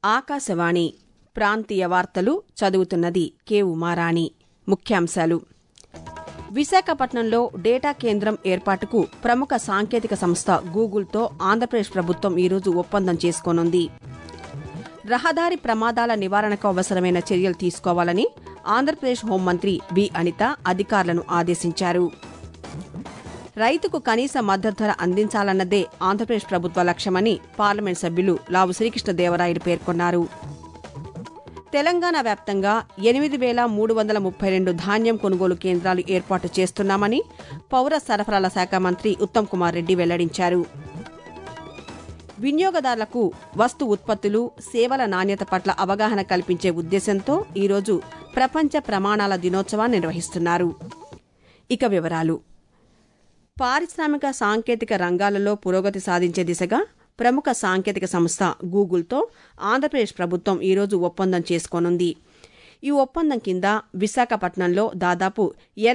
ఆకాశవాణి ప్రాంతీయ వార్తలు చదువుతున్నది కె ఉమారాణి. ముఖ్యాంశాలు: విశాఖపట్నంలో డేటా కేంద్రం ఏర్పాటుకు ప్రముఖ సాంకేతిక సంస్థ గూగుల్తో ఆంధ్రప్రదేశ్ ప్రభుత్వం ఈరోజు ఒప్పందం చేసుకోనుంది. రహదారి ప్రమాదాల నివారణకు అవసరమైన చర్యలు తీసుకోవాలని ఆంధ్రప్రదేశ్ హోంమంత్రి వి. అనిత అధికారులను ఆదేశించారు. రైతుకు కనీస మద్దతు ధర అందించాలన్నదే ఆంధ్రప్రదేశ్ ప్రభుత్వ లక్ష్యమని పార్లమెంట్ సభ్యులు లావు శ్రీకృష్ణదేవరాయలు పేర్కొన్నారు. తెలంగాణ వ్యాప్తంగా 8,332 ధాన్యం కొనుగోలు కేంద్రాలు ఏర్పాటు చేస్తున్నామని పౌర సరఫరాల శాఖ మంత్రి ఉత్తమ్ కుమార్ రెడ్డి వెల్లడించారు. వినియోగదారులకు వస్తు ఉత్పత్తులు, సేవల నాణ్యత పట్ల అవగాహన కల్పించే ఉద్దేశంతో ఈరోజు ప్రపంచ ప్రమాణాల దినోత్సవాన్ని నిర్వహిస్తున్నారు. ఇక వివరాలు: పారిశ్రామిక సాంకేతిక రంగాలలో పురోగతి సాధించే దిశగా ప్రముఖ సాంకేతిక సంస్థ గూగుల్తో ఆంధ్రప్రదేశ్ ప్రభుత్వం ఈరోజు ఒప్పందం చేసుకోనుంది. ఈ ఒప్పందం కింద విశాఖపట్నంలో దాదాపు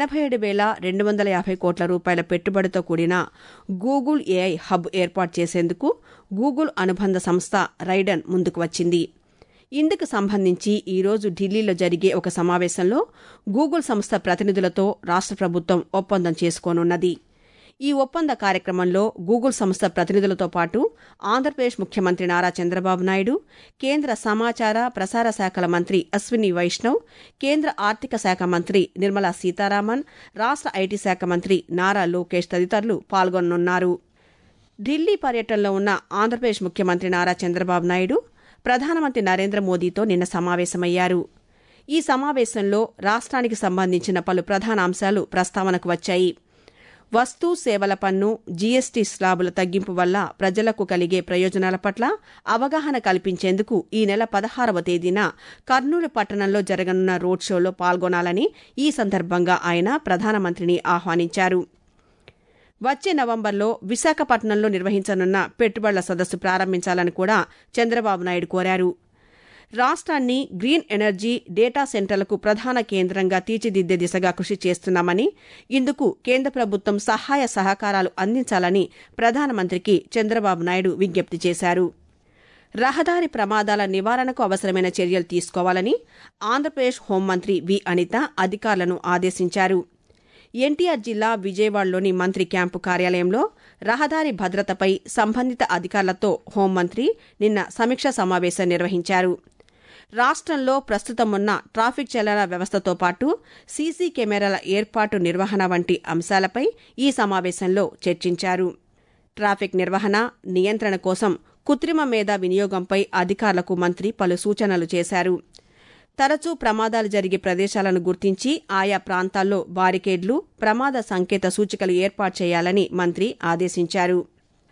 87,250 కోట్ల రూపాయల పెట్టుబడితో కూడిన గూగుల్ ఏఐ హబ్ ఏర్పాటు చేసేందుకు గూగుల్ అనుబంధ సంస్థ రైడన్ ముందుకు వచ్చింది. ఇందుకు సంబంధించి ఈరోజు ఢిల్లీలో జరిగే ఒక సమావేశంలో గూగుల్ సంస్థ ప్రతినిధులతో రాష్ట్ర ప్రభుత్వం ఒప్పందం చేసుకోనున్నది. ఈ ఒప్పంద కార్యక్రమంలో గూగుల్ సంస్థ ప్రతినిధులతో పాటు ఆంధ్రప్రదేశ్ ముఖ్యమంత్రి నారా చంద్రబాబు నాయుడు, కేంద్ర సమాచార ప్రసార శాఖల మంత్రి అశ్విని వైష్ణవ్, కేంద్ర ఆర్థిక శాఖ మంత్రి నిర్మలా సీతారామన్, రాష్ట్ర ఐటీ శాఖ మంత్రి నారా లోకేష్ తదితరులు పాల్గొననున్నారు. ఢిల్లీ పర్యటనలో ఉన్న ఆంధ్రప్రదేశ్ ముఖ్యమంత్రి నారా చంద్రబాబు నాయుడు ప్రధానమంత్రి నరేంద్ర మోదీతో నిన్న సమావేశమయ్యారు. ఈ సమావేశంలో రాష్ట్రానికి సంబంధించిన పలు ప్రధాన అంశాలు ప్రస్తావనకు వచ్చాయి. వస్తు సేవల పన్ను, జీఎస్టీ స్లాబుల తగ్గింపు వల్ల ప్రజలకు కలిగే ప్రయోజనాల పట్ల అవగాహన కల్పించేందుకు ఈ నెల 16వ తేదీన కర్నూలు పట్టణంలో జరగనున్న రోడ్ షోలో పాల్గొనాలని ఈ సందర్భంగా ఆయన ప్రధానమంత్రిని ఆహ్వానించారు. వచ్చే నవంబర్లో విశాఖపట్నంలో నిర్వహించనున్న పెట్టుబడుల సదస్సు ప్రారంభించాలని కూడా చంద్రబాబు నాయుడు కోరారు. రాష్ట్రాన్ని గ్రీన్ ఎనర్జీ, డేటా సెంటర్లకు ప్రధాన కేంద్రంగా తీర్చిదిద్దే దిశగా కృషి చేస్తున్నామని, ఇందుకు కేంద్ర ప్రభుత్వం సహాయ సహకారాలు అందించాలని ప్రధానమంత్రికి చంద్రబాబు నాయుడు విజ్ఞప్తి చేశారు. రహదారి ప్రమాదాల నివారణకు అవసరమైన చర్యలు తీసుకోవాలని ఆంధ్రప్రదేశ్ హోంమంత్రి వి. అనిత అధికారులను ఆదేశించారు. ఎన్టీఆర్ జిల్లా విజయవాడలోని మంత్రి క్యాంపు కార్యాలయంలో రహదారి భద్రతపై సంబంధిత అధికారులతో హోంమంత్రి నిన్న సమీక్షా సమావేశం నిర్వహించారు. రాష్ట్రంలో ప్రస్తుతం ఉన్న ట్రాఫిక్ చలన వ్యవస్థతో పాటు సీసీ కెమెరాల ఏర్పాటు, నిర్వహణ వంటి అంశాలపై ఈ సమావేశంలో చర్చించారు. ట్రాఫిక్ నిర్వహణ, నియంత్రణ కోసం కృత్రిమ మేధ వినియోగంపై అధికారులకు మంత్రి పలు సూచనలు చేశారు. తరచూ ప్రమాదాలు జరిగే ప్రదేశాలను గుర్తించి ఆయా ప్రాంతాల్లో బారికేడ్లు, ప్రమాద సంకేత సూచికలు ఏర్పాటు చేయాలని మంత్రి ఆదేశించారు.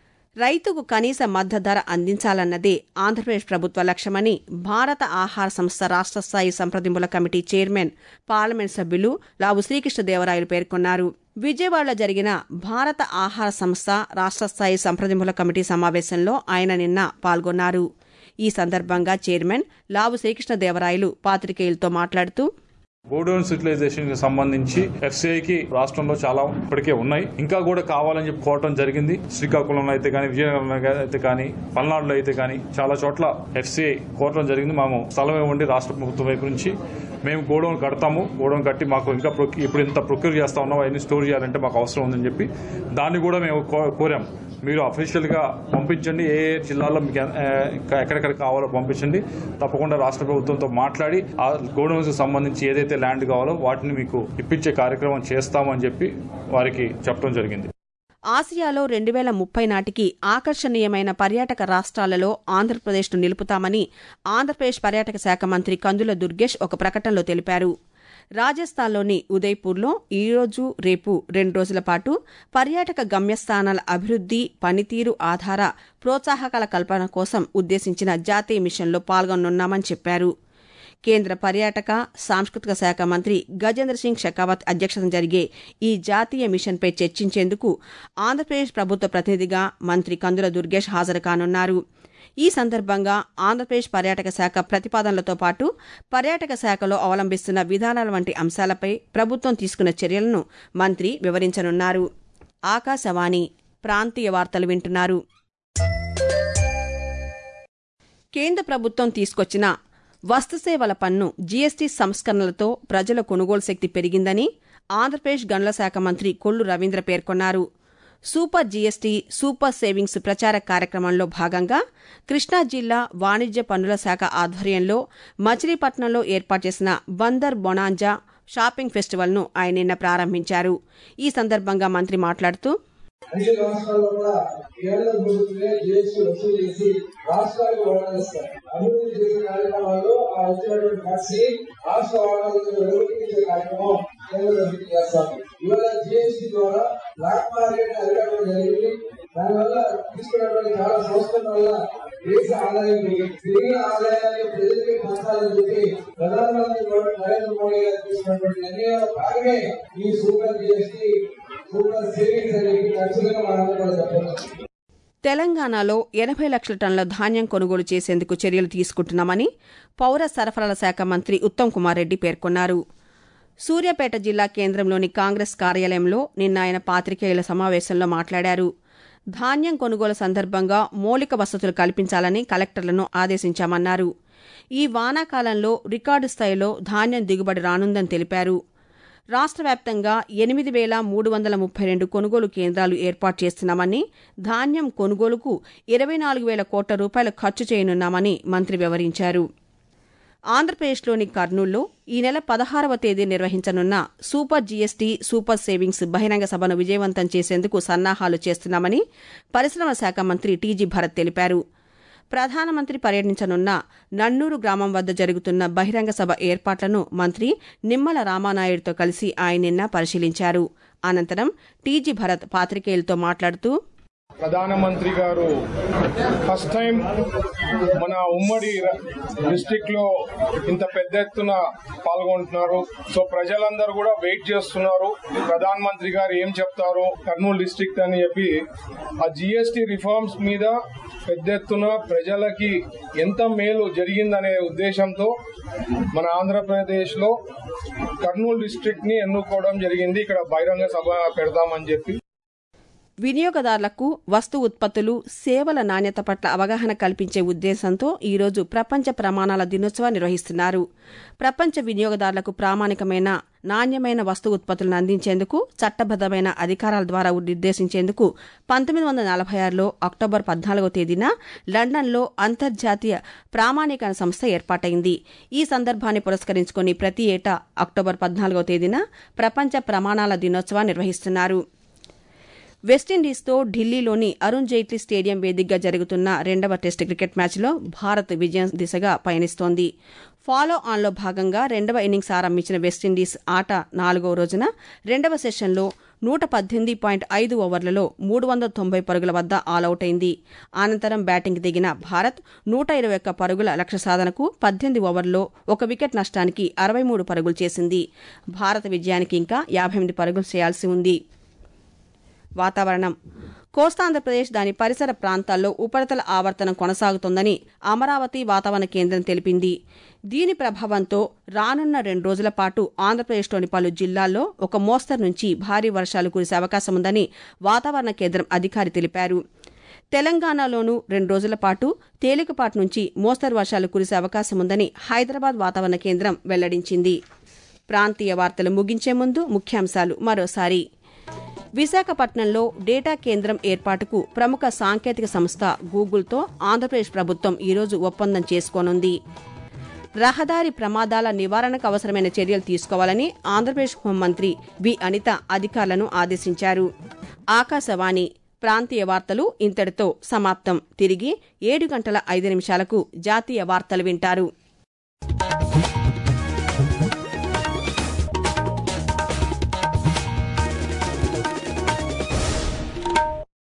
రైతుకు కనీస మద్దతు ధర అందించాలన్నదే ఆంధ్రప్రదేశ్ ప్రభుత్వ లక్ష్యమని భారత ఆహార సంస్థ రాష్ట్ర స్థాయి సంప్రదింపుల కమిటీ చైర్మన్, పార్లమెంట్ సభ్యులు లావు శ్రీకృష్ణదేవరాయలు పేర్కొన్నారు. విజయవాడలో జరిగిన భారత ఆహార సంస్థ రాష్ట్ర స్థాయి సంప్రదింపుల కమిటీ సమావేశంలో ఆయన నిన్న పాల్గొన్నారు. ఈ సందర్భంగా చైర్మన్ లావు శ్రీకృష్ణదేవరాయలు పాత్రికేయులతో మాట్లాడుతూ, గోడౌన్స్ యూటిలైజేషన్ కి సంబంధించి ఎఫ్సీఐకి రాష్ట్రంలో చాలా ఇప్పటికే ఉన్నాయి, ఇంకా కూడా కావాలని చెప్పి కోరటం జరిగింది. శ్రీకాకుళంలో అయితే కానీ, విజయనగరంలో అయితే కానీ, పల్నాడులో అయితే కానీ చాలా చోట్ల ఎఫ్సీఐ కోరటం జరిగింది. మేము స్థలం ఇవ్వండి, రాష్ట్ర ప్రభుత్వం వైపు నుంచి మేము గోడౌన్ కడతాము, గోడౌన్ కట్టి మాకు ఇంకా ఇప్పుడు ఇంత ప్రొక్యూర్ చేస్తా ఉన్నాం, అవన్నీ స్టోర్ చేయాలంటే మాకు అవసరం ఉందని చెప్పి దాన్ని కూడా మేము కోరాం. మీరు అఫీషియల్ గా పంపించండి, ఏ జిల్లాలో మీకు ఎక్కడెక్కడ కావాలో పంపించండి, తప్పకుండా రాష్ట్ర ప్రభుత్వంతో మాట్లాడి ఆ గోడౌన్స్ సంబంధించి ఏదైతే ల్యాండ్ కావాలో వాటిని మీకు ఇప్పించే కార్యక్రమం చేస్తామని చెప్పి వారికి చెప్పడం జరిగింది. ఆసియాలో 2030 నాటికి ఆకర్షణీయమైన పర్యాటక రాష్ట్రాలలో ఆంధ్రప్రదేశ్ను నిలుపుతామని ఆంధ్రప్రదేశ్ పర్యాటక శాఖ మంత్రి కందుల దుర్గేష్ ఒక ప్రకటనలో తెలిపారు. రాజస్థాన్లోని ఉదయ్పూర్లో ఈరోజు, రేపు 2 రోజుల పాటు పర్యాటక గమ్యస్థానాల అభివృద్ది, పనితీరు ఆధార ప్రోత్సాహకాల కల్పన కోసం ఉద్దేశించిన జాతీయ మిషన్లో పాల్గొనున్నామని చెప్పారు. కేంద్ర పర్యాటక, సాంస్కృతిక శాఖ మంత్రి గజేంద్ర సింగ్ షెకావత్ అధ్యక్షతన జరిగే ఈ జాతీయ మిషన్పై చర్చించేందుకు ఆంధ్రప్రదేశ్ ప్రభుత్వ ప్రతినిధిగా మంత్రి కందుల దుర్గేష్ హాజరు కానున్నారు. ఈ సందర్భంగా ఆంధ్రప్రదేశ్ పర్యాటక శాఖ ప్రతిపాదనలతో పాటు పర్యాటక శాఖలో అవలంబిస్తున్న విధానాల వంటి అంశాలపై ప్రభుత్వం తీసుకున్న చర్యలను మంత్రి వివరించనున్నారు. ఆకాశవాణి ప్రాంతీయ వార్తలు వింటున్నారు. కేంద్ర ప్రభుత్వం తీసుకొచ్చిన వస్తుసేవల పన్ను జీఎస్టీ సంస్కరణలతో ప్రజల కొనుగోలు శక్తి పెరిగిందని ఆంధ్రప్రదేశ్ గనుల శాఖ మంత్రి కొల్లు రవీంద్ర పేర్కొన్నారు. సూపర్ జీఎస్టీ సూపర్ సేవింగ్స్ ప్రచార కార్యక్రమంలో భాగంగా కృష్ణా జిల్లా వాణిజ్య పన్నుల శాఖ ఆధ్వర్యంలో మచిలీపట్నంలో ఏర్పాటు చేసిన బందర్ బొనాంజా షాపింగ్ ఫెస్టివల్ను ఆయన నిన్న ప్రారంభించారు. ఈ సందర్భంగా మంత్రి మాట్లాడుతూ అన్ని రాష్ట్రాల్లో కూడా కేంద్ర ప్రభుత్వమే జీఎస్టీ వసూలు చేసి రాష్ట్రాలకు వాటాలిస్తారు. అభివృద్ధి చేసే కార్యక్రమాల్లో ఆ వచ్చినటువంటి ట్యాక్స్ రాష్ట్ర వాటాలను నిర్వహించే కార్యక్రమం కేంద్ర ప్రభుత్వం చేస్తారు. ఇవాళ జీఎస్టీ ద్వారా బ్లాక్ మార్కెట్ అరికట్టడం జరిగింది. దానివల్ల తీసుకున్నటువంటి చాలా సంస్థల వల్ల దేశ ఆదాయం పెరిగిన ఆదాయాన్ని ప్రజలకి పంచాలని చెప్పి ప్రధానమంత్రి నరేంద్ర మోడీ గారు తీసుకున్నటువంటి నిర్ణయాల భాగమే ఈ సూపర్ జీఎస్టీ సూపర్ సేవింగ్స్ అనేది ఖచ్చితంగా మనందరూ చెప్పవచ్చు. తెలంగాణలో 80 లక్షల టన్నుల ధాన్యం కొనుగోలు చేసేందుకు చర్యలు తీసుకుంటున్నామని పౌర సరఫరాల శాఖ మంత్రి ఉత్తమ్ కుమార్ రెడ్డి పేర్కొన్నారు. సూర్యాపేట జిల్లా కేంద్రంలోని కాంగ్రెస్ కార్యాలయంలో నిన్న ఆయన పాతికేయుల సమావేశంలో మాట్లాడారు. ధాన్యం కొనుగోలు సందర్భంగా మౌలిక వసతులు కల్పించాలని కలెక్టర్లను ఆదేశించామన్నారు. ఈ వానాకాలంలో రికార్డు స్థాయిలో ధాన్యం దిగుబడి రానుందని తెలిపారు. రాష్ట్ర వ్యాప్తంగా 8,332 కొనుగోలు కేంద్రాలు ఏర్పాటు చేస్తున్నామని, ధాన్యం కొనుగోలుకు 24,000 కోట్ల రూపాయలు ఖర్చు చేయనున్నామని మంత్రి వివరించారు. ఆంధ్రప్రదేశ్లోని కర్నూలులో ఈ నెల 16వ తేదీ నిర్వహించనున్న సూపర్ జీఎస్టీ సూపర్ సేవింగ్స్ బహిరంగ సభను విజయవంతం చేసేందుకు సన్నాహాలు చేస్తున్నామని పరిశ్రమల శాఖ మంత్రి టీజీ భరత్ తెలిపారు. ప్రధానమంత్రి పర్యటించనున్న నన్నూరు గ్రామం వద్ద జరుగుతున్న బహిరంగ సభ ఏర్పాట్లను మంత్రి నిమ్మల రామానాయుడుతో కలిసి ఆయన నిన్న పరిశీలించారు. అనంతరం టీజీ భరత్ పాతికేయులతో మాట్లాడుతూ ప్రధానమంత్రి గారు ఫస్ట్ టైం మన ఉమ్మడి డిస్ట్రిక్ట్ లో ఇంత పెద్ద ఎత్తున పాల్గొంటున్నారు. సో ప్రజలందరూ కూడా వెయిట్ చేస్తున్నారు ప్రధానమంత్రి గారు ఏం చెప్తారు కర్నూలు డిస్ట్రిక్ట్ అని చెప్పి. ఆ జీఎస్టీ రిఫార్మ్స్ మీద పెద్ద ఎత్తున ప్రజలకి ఎంత మేలు జరిగిందనే ఉద్దేశంతో మన ఆంధ్రప్రదేశ్ లో కర్నూలు డిస్ట్రిక్ట్ ని ఎన్నుకోవడం జరిగింది. ఇక్కడ బహిరంగ సభ పెడదామని చెప్పి వినియోగదారులకు వస్తు ఉత్పత్తులు, సేవల నాణ్యత పట్ల అవగాహన కల్పించే ఉద్దేశంతో ఈరోజు ప్రపంచ ప్రమాణాల దినోత్సవం నిర్వహిస్తున్నారు. ప్రపంచ వినియోగదారులకు ప్రామాణికమైన, నాణ్యమైన వస్తు ఉత్పత్తులను అందించేందుకు చట్టబద్దమైన అధికారాల ద్వారా నిర్దేశించేందుకు 1946లో అక్టోబర్ 14వ తేదీన లండన్లో అంతర్జాతీయ ప్రామాణికరణ సంస్థ ఏర్పాటైంది. ఈ సందర్భాన్ని పురస్కరించుకుని ప్రతి ఏటా అక్టోబర్ 14వ తేదీన ప్రపంచ ప్రమాణాల దినోత్సవాన్ని నిర్వహిస్తున్నారు. వెస్టిండీస్తో ఢిల్లీలోని అరుణ్ జైట్లీ స్టేడియం వేదికగా జరుగుతున్న 2వ టెస్టు క్రికెట్ మ్యాచ్లో భారత్ విజయం దిశగా పయనిస్తోంది. ఫాలో ఆన్లో భాగంగా 2వ ఇన్నింగ్స్ ఆరంభించిన వెస్టిండీస్ ఆట 4వ రోజున 2వ సెషన్లో 118.5 ఓవర్లలో 390 పరుగుల వద్ద ఆలౌట్ అయింది. అనంతరం బ్యాటింగ్కి దిగిన భారత్ 121 పరుగుల లక్ష్య సాధనకు 18 ఓవర్లలో 1 వికెట్ నష్టానికి 63 పరుగులు చేసింది. భారత విజయానికి ఇంకా 58 పరుగులు చేయాల్సి ఉంది. వాతావరణం. కోస్తాంధ్రప్రదేశ్ దాని పరిసర ప్రాంతాల్లో ఉపరితల ఆవర్తనం కొనసాగుతోందని అమరావతి వాతావరణ కేంద్రం తెలిపింది. దీని ప్రభావంతో రానున్న 2 రోజుల పాటు ఆంధ్రప్రదేశ్లోని పలు జిల్లాల్లో ఒక మోస్తరు నుంచి భారీ వర్షాలు కురిసే అవకాశముందని వాతావరణ కేంద్రం అధికారి తెలిపారు. తెలంగాణలోనూ 2 రోజుల పాటు తేలికపాటి నుంచి మోస్తరు వర్షాలు కురిసే అవకాశముందని హైదరాబాద్ వాతావరణ కేంద్రం వెల్లడించింది. ప్రాంతీయ వార్తలు ముగించే ముందు ముఖ్యాంశాలు మరోసారి. విశాఖపట్నంలో డేటా కేంద్రం ఏర్పాటుకు ప్రముఖ సాంకేతిక సంస్థ గూగుల్తో ఆంధ్రప్రదేశ్ ప్రభుత్వం ఈరోజు ఒప్పందం చేసుకోనుంది. రహదారి ప్రమాదాల నివారణకు అవసరమైన చర్యలు తీసుకోవాలని ఆంధ్రప్రదేశ్ హోంమంత్రి వి అనిత అధికారులను ఆదేశించారు. ఆకాశవాణి ప్రాంతీయ వార్తలు ఇంతటితో సమాప్తం. తిరిగి 7:05 జాతీయ వార్తలు వింటారు.